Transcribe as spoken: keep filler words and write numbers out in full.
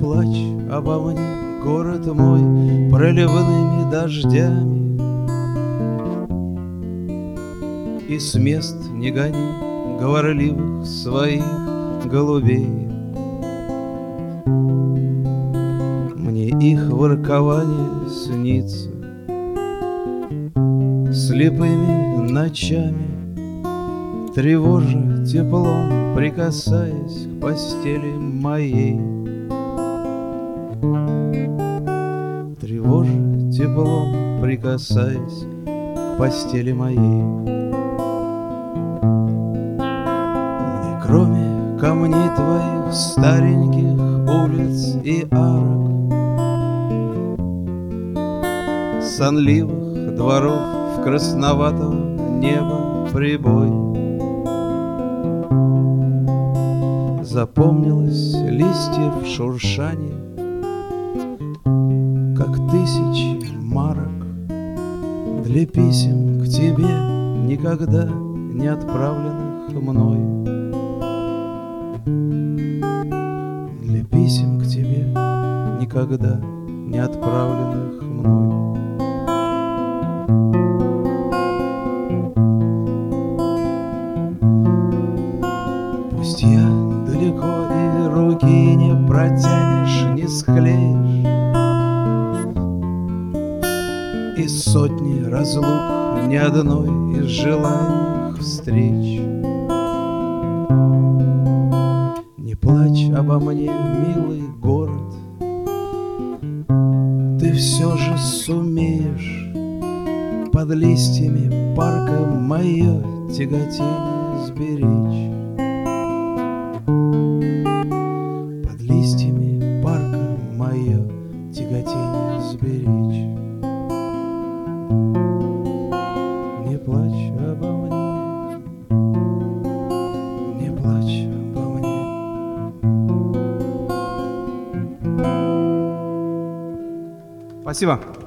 плачь обо мне, город мой, проливными дождями, и с мест не гони говорливых своих голубей. Мне их воркование снится слепыми ночами, тревожа теплом, прикасаясь к постели моей. Тревожа теплом, прикасаясь к постели моей. Мне, кроме камней твоих, стареньких улиц и арок, сонливых дворов в красноватого неба прибой, запомнилось листьев шуршание, как тысячи марок для писем к тебе, никогда не отправленных мной. Для писем к тебе, никогда не отправленных мной. Пусть я далеко и руки не протянешь, не склеишь, и сотни разлук ни одной из желаемых встреч. Не плачь обо мне, милый город, ты все же сумеешь под листьями парка мое тяготение сберечь. Под листьями парка мое тяготение сберечь. Не плачь обо мне, не плачь обо мне. Спасибо.